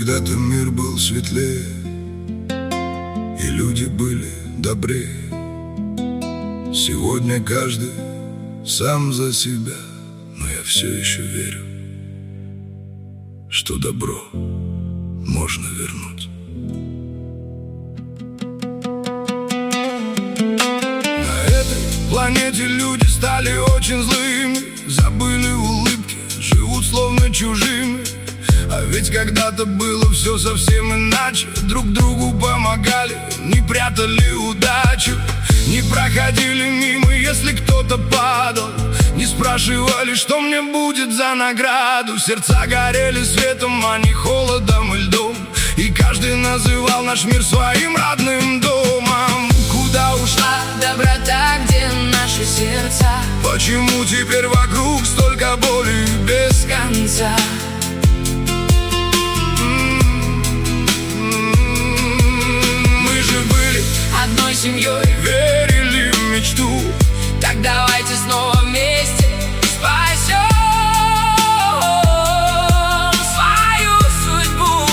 Когда-то мир был светлее, и люди были добрее. Сегодня каждый сам за себя, но я все еще верю, что добро можно вернуть. На этой планете люди стали очень злыми, забыли улыбки, живут словно чужими. А ведь когда-то было все совсем иначе. Друг другу помогали, не прятали удачу, не проходили мимо, если кто-то падал, не спрашивали, что мне будет за награду. Сердца горели светом, а не холодом и льдом, и каждый называл наш мир своим родным домом. Куда ушла доброта, где наши сердца? Почему теперь вокруг столько боли без конца? Одной семьей верили в мечту, так давайте снова вместе спасем свою судьбу.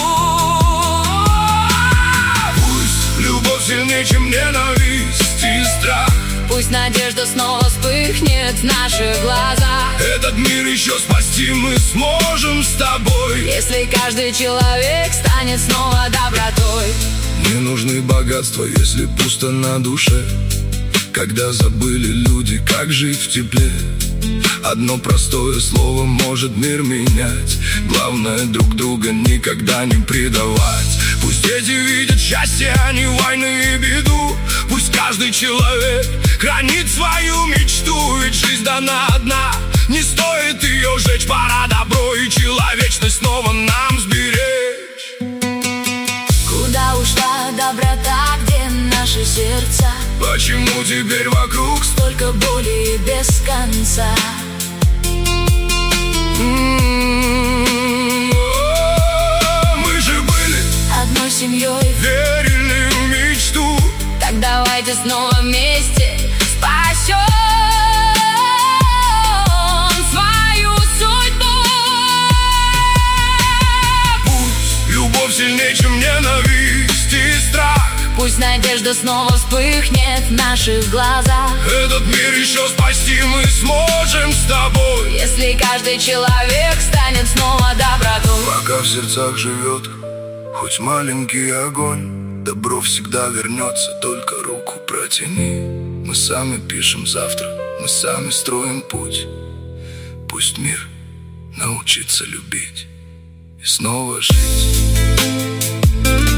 Пусть любовь сильнее, чем ненависть и страх, пусть надежда снова вспыхнет в наших глазах. Этот мир еще спасти мы сможем с тобой, если каждый человек станет снова добротой. Не нужны богатства, если пусто на душе, когда забыли люди, как жить в тепле. Одно простое слово может мир менять. Главное друг друга никогда не предавать. Пусть дети видят счастье, а не войны и беду. Пусть каждый человек хранит свою мечту, ведь жизнь дана одна, не стоит ее жечь. Пора добро и человечность снова нам сберечь. Куда ушла доброта, где наши сердца? Почему теперь вокруг столько боли без конца? Мы же были одной семьей, верили в мечту, так давайте снова вместе спасем свою судьбу. Пусть любовь сильнее, чем ненависть и страх, пусть надежда снова вспыхнет в наших глазах. Этот мир еще спасти мы сможем с тобой, если каждый человек станет снова добротой. Пока в сердцах живет хоть маленький огонь, добро всегда вернется, только руку протяни. Мы сами пишем завтра, мы сами строим путь. Пусть мир научится любить и снова жить.